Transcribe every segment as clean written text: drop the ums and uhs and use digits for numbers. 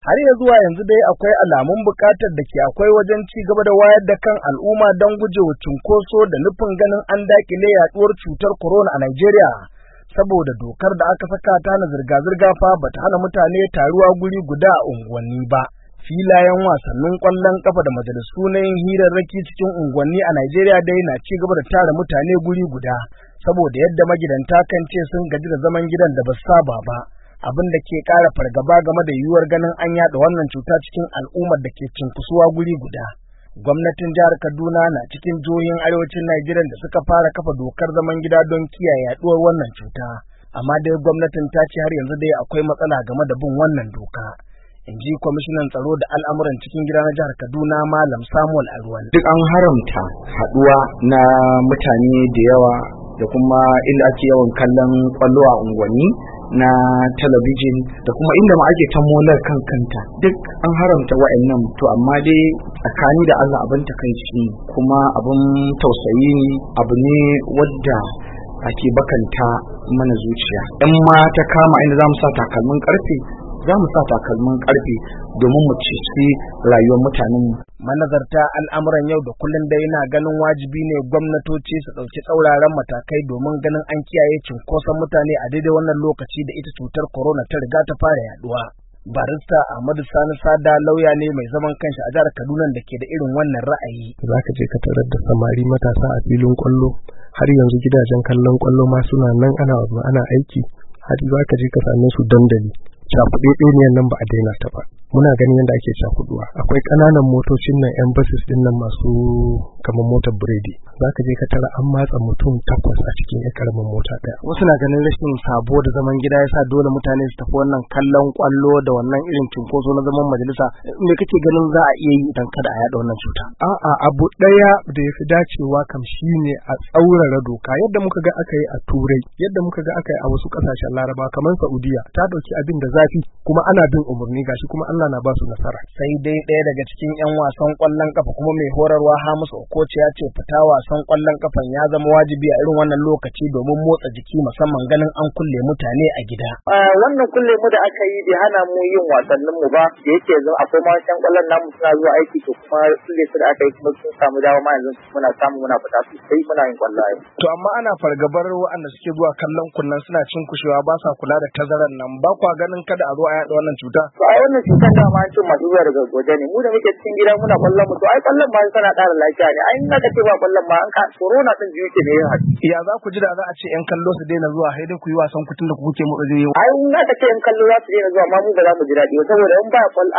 Har ya zuwa yanzu dai akwai alamun buƙatar da ke akwai wajen ci gaba da wayar da kan al'umma don gujewa cunkoso da nufin ganin an daƙile yaɗuwar cutar corona a Najeriya. Saboda dokar da aka saka ta na zirga-zirga fa bata hana mutane taruwa guri guda a unguwanni ba. Filayen wasannin ƙwallon ƙafa da majalisu na yin hirarraki cikin unguwanni a Najeriya dai na ci gaba da tara mutane guri guda, saboda yadda magidanta kan ce sun gaji da zaman gidan da ba su saba ba, abin da ke ƙara fargaba game da yiwuwar ganin an yaɗa wannan cuta cikin al'ummar da ke cinkusuwa guri guda. Gwamnatin jihar Kaduna na cikin jihohin arewacin Najeriya da suka fara kafa dokar zaman gida don kiyaye yaɗuwar wannan cuta, amma dai gwamnatin ta ce har yanzu dai akwai matsala game da bin wannan doka. In ji kwamishinan tsaro da al'amuran cikin gida na jihar Kaduna Malam Samuel Aruwan. Duk an haramta haɗuwa na mutane da yawa da kuma inda ake yawan kallon ƙwallo a unguwanni na talabijin da kuma inda ma ake ta molar kan kanta, duk an haramta wa'annan. To amma dai tsakani da Allah abin takaici kuma abin tausayi ne, abu ne wadda ake bakanta mana zuciya. In ma ta kama inda za mu sa takalmin karfe, za mu sa takalmin karfe domin mu ceci rayuwar mutanen mu. Manazarta al'amuran yau da kullum dai na ganin wajibi ne gwamnatoci su ɗauki tsauraran matakai domin ganin an kiyaye cunkoson mutane a daidai wannan lokaci da ita cutar corona ta riga ta fara yaduwa. Barista Ahmadu Sani Sada lauya ne mai zaman kanshi a jihar Kaduna da ke da irin wannan ra'ayi. Za ka je ka tarar da samari matasa a filin kwallo, har yanzu gidajen kallon kwallo ma suna nan ana aiki, har za ka je ka same su dandali. Cakuɗeɗeniyar nan ba a daina ta ba. Muna ganin yadda ake cakuɗuwa. Akwai ƙananan motocin nan, yan buses ɗin nan masu kamar motar biredi. Za ka je ka tara an matsa mutum 8 a cikin ƙaramin mota ɗaya. Wasu na ganin rashin sabo da zaman gida ya sa dole mutane su tafi wannan kallon ƙwallo da wannan irin cunkoso na zaman majalisa. Me kake ganin za a iya yi idan kada a yaɗa wannan cuta? A'a, abu ɗaya da ya fi dacewa kam shine a tsaurara doka yadda muka ga aka yi a Turai, yadda muka ga aka yi a wasu ƙasashen Laraba kamar Saudiya, ta ɗauki abin da zafi kuma ana bin umarni, gashi kuma Allah na ba su nasara. Sai dai ɗaya daga cikin 'yan wasan ƙwallon ƙafa kuma mai horarwa Hamisu Okocha ya ce fita wasan ƙwallon ƙafan ya zama wajibi a irin wannan lokaci domin motsa jiki, musamman ganin an kulle mutane a gida. Wannan kulle mu da aka yi bai hana mu yin wasannin mu ba, da yake yanzu akwai ma ƴan ƙwallon namu suna zuwa aiki, to kuma kulle su da aka yi kuma sun samu dama ma yanzu muna fita sosai muna yin ƙwallaye. To amma ana fargabar waɗanda suke zuwa kallon kunnan suna cinkushewa ba sa kula da tazarar nan, ba kwa ganin kada a zo a yaɗa wannan cuta? To ai wannan cutar da ma cin masu zuwa daga waje ne, mu da muke cikin gida muna ƙwallon mu, to ai ƙwallon ma tana ƙara lafiya ne. Ai in aka ce ba ƙwallon ma an ka corona din biyu ke ne yin haƙi. Ya za ku ji da za a ce 'yan kallo su daina zuwa, sai dai ku yi wasan kutun da kuke motsa jini? Ai in aka ce 'yan kallo za su daina zuwa ma mu ba za mu ji daɗi ba, saboda in ba ƙwallon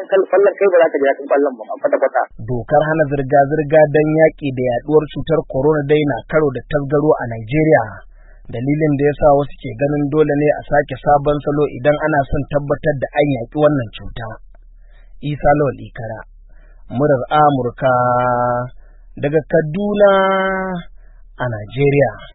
kai ba za ka ji daɗin ƙwallon ba kwata-kwata. Dokar hana zirga-zirga don yaƙi da yaɗuwar cutar corona dai na karo da tasgaro a Najeriya. Dalilin da ya sa wasu ke ganin dole ne a sake sabon salo idan ana son tabbatar da an yaƙi wannan cuta. Isa Lawal Ikara, murar Amurka daga Kaduna a Najeriya.